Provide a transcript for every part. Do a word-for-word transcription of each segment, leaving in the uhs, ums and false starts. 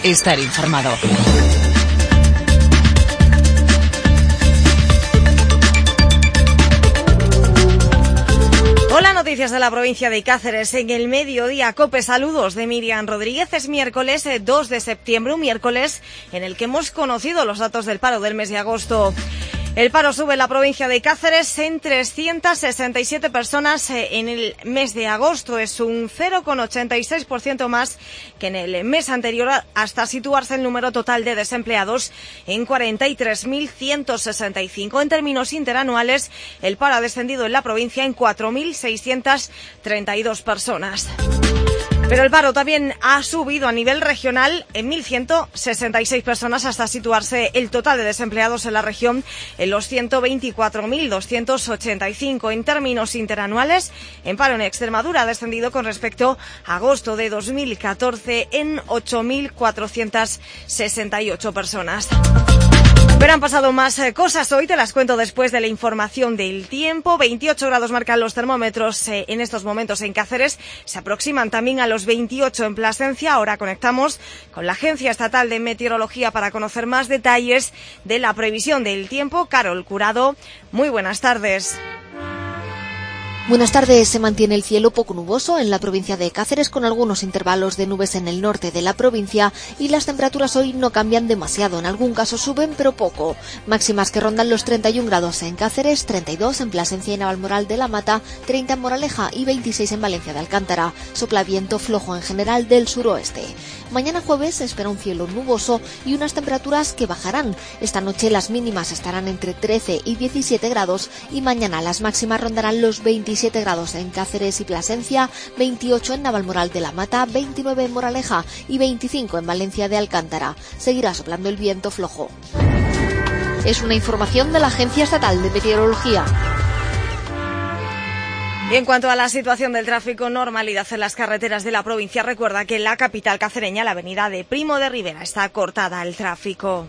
Estar informado. Hola, noticias de la provincia de Cáceres. En el mediodía, COPE, saludos de Miriam Rodríguez. Es miércoles dos de septiembre, un miércoles en el que hemos conocido los datos del paro del mes de agosto. El paro sube en la provincia de Cáceres en trescientas sesenta y siete personas en el mes de agosto. Es un cero coma ochenta y seis por ciento más que en el mes anterior, hasta situarse el número total de desempleados en cuarenta y tres mil ciento sesenta y cinco. En términos interanuales, el paro ha descendido en la provincia en cuatro mil seiscientas treinta y dos personas. Pero el paro también ha subido a nivel regional en mil ciento sesenta y seis personas, hasta situarse el total de desempleados en la región en los ciento veinticuatro mil doscientos ochenta y cinco. En términos interanuales, en paro en Extremadura ha descendido con respecto a agosto de dos mil catorce en ocho mil cuatrocientas sesenta y ocho personas. Pero han pasado más cosas hoy, te las cuento después de la información del tiempo. veintiocho grados marcan los termómetros eh, en estos momentos en Cáceres. Se aproximan también a los veintiocho en Plasencia. Ahora conectamos con la Agencia Estatal de Meteorología para conocer más detalles de la previsión del tiempo. Carol Curado, muy buenas tardes. Buenas tardes. Se mantiene el cielo poco nuboso en la provincia de Cáceres, con algunos intervalos de nubes en el norte de la provincia, y las temperaturas hoy no cambian demasiado. En algún caso suben, pero poco. Máximas que rondan los treinta y un grados en Cáceres, treinta y dos en Plasencia y Navalmoral de la Mata, treinta en Moraleja y veintiséis en Valencia de Alcántara. Sopla viento flojo en general del suroeste. Mañana jueves se espera un cielo nuboso y unas temperaturas que bajarán. Esta noche las mínimas estarán entre trece y diecisiete grados y mañana las máximas rondarán los veintisiete grados en Cáceres y Plasencia, veintiocho en Navalmoral de la Mata, veintinueve en Moraleja y veinticinco en Valencia de Alcántara. Seguirá soplando el viento flojo. Es una información de la Agencia Estatal de Meteorología. Y en cuanto a la situación del tráfico, normalidad en las carreteras de la provincia. Recuerda que en la capital cacereña, la avenida de Primo de Rivera, está cortada al tráfico.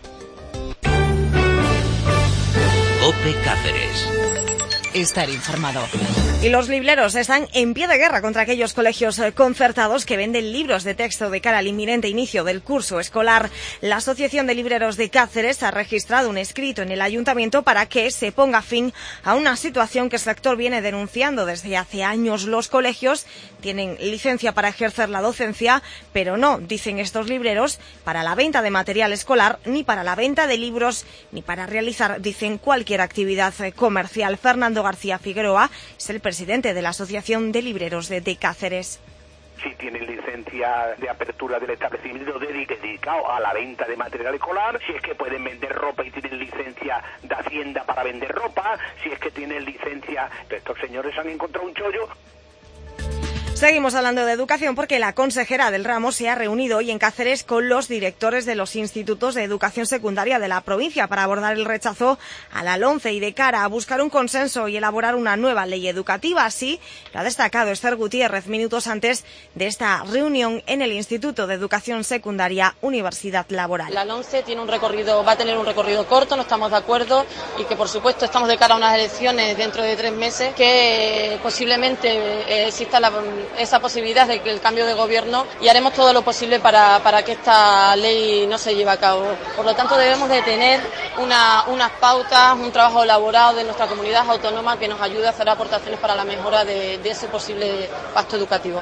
COPE Cáceres. Estar informado. Y los libreros están en pie de guerra contra aquellos colegios concertados que venden libros de texto de cara al inminente inicio del curso escolar. La Asociación de Libreros de Cáceres ha registrado un escrito en el ayuntamiento para que se ponga fin a una situación que el sector viene denunciando desde hace años. Los colegios tienen licencia para ejercer la docencia, pero no, dicen estos libreros, para la venta de material escolar, ni para la venta de libros, ni para realizar, dicen, cualquier actividad comercial. Fernando García Figueroa es el presidente de la Asociación de Libreros de, de Cáceres. Si tienen licencia de apertura del establecimiento dedicado a la venta de material escolar, si es que pueden vender ropa y tienen licencia de Hacienda para vender ropa, si es que tienen licencia, estos señores han encontrado un chollo. Seguimos hablando de educación porque la consejera del ramo se ha reunido hoy en Cáceres con los directores de los institutos de educación secundaria de la provincia para abordar el rechazo a la LOMCE y de cara a buscar un consenso y elaborar una nueva ley educativa. Así lo ha destacado Esther Gutiérrez minutos antes de esta reunión en el Instituto de Educación Secundaria Universidad Laboral. La LOMCE tiene un recorrido, va a tener un recorrido corto, no estamos de acuerdo, y que por supuesto estamos de cara a unas elecciones dentro de tres meses, que posiblemente eh, exista la esa posibilidad de que el cambio de gobierno, y haremos todo lo posible para, para que esta ley no se lleve a cabo. Por lo tanto, debemos de tener una, unas pautas, un trabajo elaborado de nuestra comunidad autónoma que nos ayude a hacer aportaciones para la mejora de, de ese posible pacto educativo.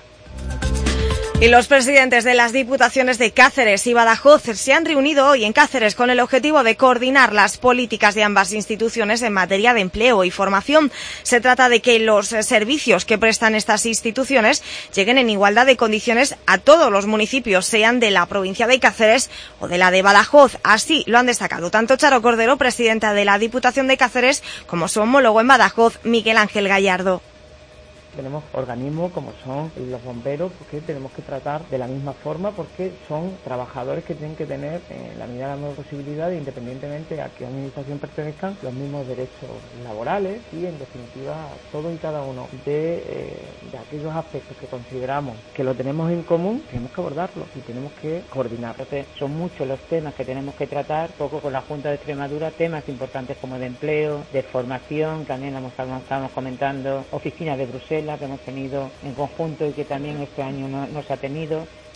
Y los presidentes de las diputaciones de Cáceres y Badajoz se han reunido hoy en Cáceres con el objetivo de coordinar las políticas de ambas instituciones en materia de empleo y formación. Se trata de que los servicios que prestan estas instituciones lleguen en igualdad de condiciones a todos los municipios, sean de la provincia de Cáceres o de la de Badajoz. Así lo han destacado tanto Charo Cordero, presidenta de la Diputación de Cáceres, como su homólogo en Badajoz, Miguel Ángel Gallardo. Tenemos organismos como son los bomberos, porque tenemos que tratar de la misma forma, porque son trabajadores que tienen que tener, en la medida de la posibilidad, independientemente a qué administración pertenezcan, los mismos derechos laborales y, en definitiva, todo y cada uno de, eh, de aquellos aspectos que consideramos que lo tenemos en común, tenemos que abordarlos y tenemos que coordinar. Entonces, son muchos los temas que tenemos que tratar, poco con la Junta de Extremadura, temas importantes como de empleo, de formación, también lo estamos comentando, oficinas de Bruselas, que hemos tenido en conjunto y que también este año no, no se ha tenido.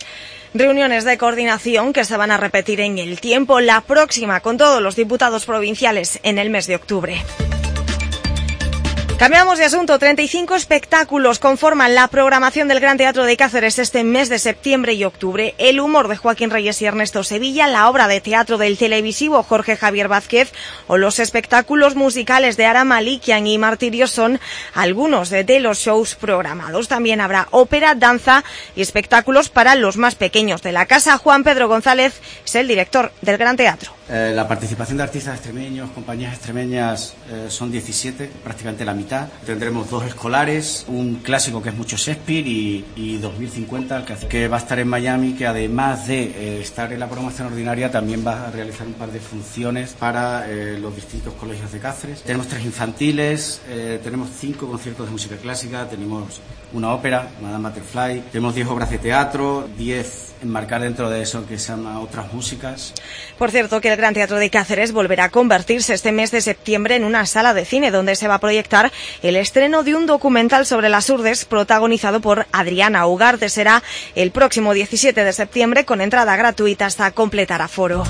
Reuniones de coordinación que se van a repetir en el tiempo, la próxima con todos los diputados provinciales en el mes de octubre. Cambiamos de asunto. treinta y cinco espectáculos conforman la programación del Gran Teatro de Cáceres este mes de septiembre y octubre. El humor de Joaquín Reyes y Ernesto Sevilla, la obra de teatro del televisivo Jorge Javier Vázquez o los espectáculos musicales de Ara Malikian y Martirio son algunos de, de los shows programados. También habrá ópera, danza y espectáculos para los más pequeños de la casa. Juan Pedro González es el director del Gran Teatro. Eh, la participación de artistas extremeños, compañías extremeñas, eh, son diecisiete, prácticamente la mitad. Tendremos dos escolares, un clásico que es mucho Shakespeare y, y dos mil cincuenta, que, que va a estar en Miami, que además de eh, estar en la programación ordinaria, también va a realizar un par de funciones para eh, los distintos colegios de Cáceres. Tenemos tres infantiles, eh, tenemos cinco conciertos de música clásica, tenemos una ópera, Madame Butterfly, tenemos diez obras de teatro, diez enmarcar dentro de eso que se llama otras músicas. Por cierto, que el Gran Teatro de Cáceres volverá a convertirse este mes de septiembre en una sala de cine donde se va a proyectar el estreno de un documental sobre las Urdes protagonizado por Adriana Ugarte. Será el próximo diecisiete de septiembre con entrada gratuita hasta completar aforo.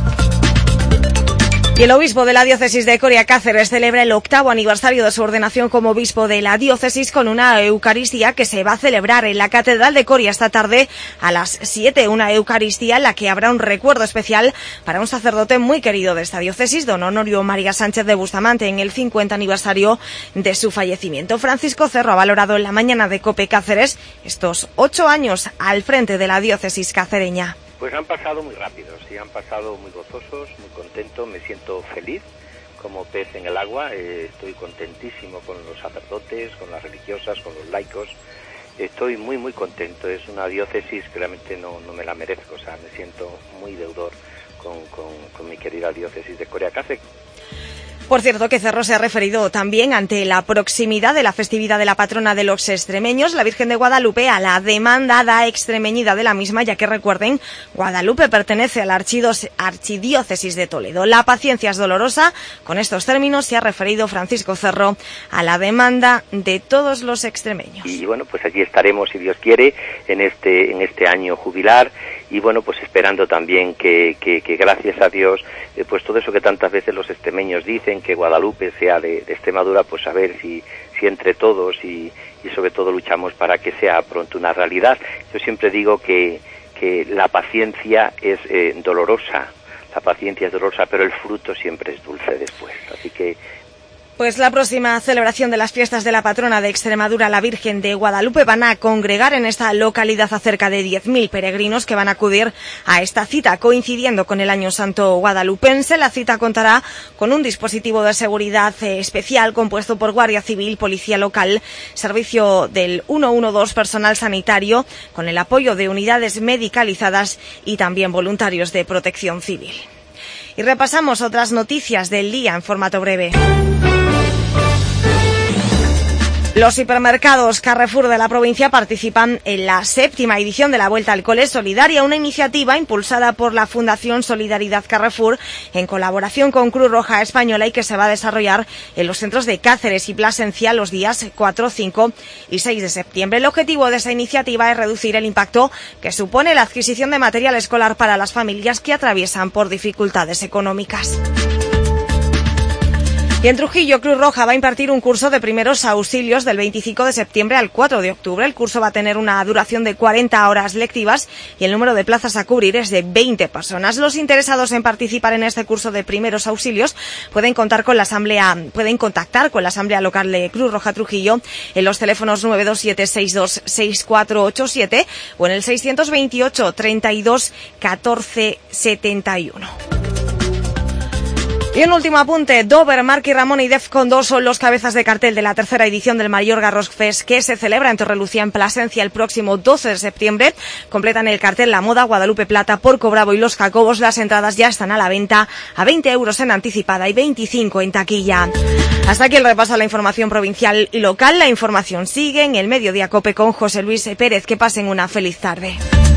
Y el obispo de la diócesis de Coria Cáceres celebra el octavo aniversario de su ordenación como obispo de la diócesis con una Eucaristía que se va a celebrar en la Catedral de Coria esta tarde a las siete. Una Eucaristía en la que habrá un recuerdo especial para un sacerdote muy querido de esta diócesis, don Honorio María Sánchez de Bustamante, en el cincuenta aniversario de su fallecimiento. Francisco Cerro ha valorado en la mañana de COPE Cáceres estos ocho años al frente de la diócesis cacereña. Pues han pasado muy rápidos y han pasado muy gozosos, muy contentos, me siento feliz como pez en el agua, eh, estoy contentísimo con los sacerdotes, con las religiosas, con los laicos, estoy muy muy contento, es una diócesis que realmente no, no me la merezco, o sea, me siento muy deudor con, con, con mi querida diócesis de Coria Cáceres. Por cierto, que Cerro se ha referido también ante la proximidad de la festividad de la patrona de los extremeños, la Virgen de Guadalupe, a la demandada extremeñida de la misma, ya que recuerden, Guadalupe pertenece a la archidiócesis de Toledo. La paciencia es dolorosa. Con estos términos se ha referido Francisco Cerro a la demanda de todos los extremeños. Y bueno, pues allí estaremos, si Dios quiere, en este, en este año jubilar. Y bueno, pues esperando también que, que, que gracias a Dios, eh, pues todo eso que tantas veces los extremeños dicen, que Guadalupe sea de, de Extremadura, pues a ver si, si entre todos y, y sobre todo luchamos para que sea pronto una realidad. Yo siempre digo que, que la paciencia es eh, dolorosa, la paciencia es dolorosa, pero el fruto siempre es dulce después. Así que Pues la próxima celebración de las fiestas de la patrona de Extremadura, la Virgen de Guadalupe, van a congregar en esta localidad a cerca de diez mil peregrinos que van a acudir a esta cita, coincidiendo con el Año Santo guadalupense. La cita contará con un dispositivo de seguridad especial compuesto por Guardia Civil, Policía Local, Servicio del ciento doce, personal sanitario, con el apoyo de unidades medicalizadas y también voluntarios de Protección Civil. Y repasamos otras noticias del día en formato breve. Los hipermercados Carrefour de la provincia participan en la séptima edición de la Vuelta al Cole Solidaria, una iniciativa impulsada por la Fundación Solidaridad Carrefour en colaboración con Cruz Roja Española y que se va a desarrollar en los centros de Cáceres y Plasencia los días cuatro, cinco y seis de septiembre. El objetivo de esa iniciativa es reducir el impacto que supone la adquisición de material escolar para las familias que atraviesan por dificultades económicas. Y en Trujillo, Cruz Roja va a impartir un curso de primeros auxilios del veinticinco de septiembre al cuatro de octubre. El curso va a tener una duración de cuarenta horas lectivas y el número de plazas a cubrir es de veinte personas. Los interesados en participar en este curso de primeros auxilios pueden contar con la asamblea, pueden contactar con la asamblea local de Cruz Roja Trujillo en los teléfonos nueve dos siete seis dos seis cuatro ocho siete o en el seiscientos veintiocho treinta y dos catorce setenta y uno. Y un último apunte, Dover, Marky Ramón y Defcon dos son los cabezas de cartel de la tercera edición del Mallorca Rock Fest que se celebra en Torrelucía, en Plasencia, el próximo doce de septiembre. Completan el cartel La Moda, Guadalupe Plata, Porco Bravo y Los Jacobos. Las entradas ya están a la venta a veinte euros en anticipada y veinticinco en taquilla. Hasta aquí el repaso a la información provincial y local. La información sigue en el Mediodía Cope con José Luis Pérez. Que pasen una feliz tarde.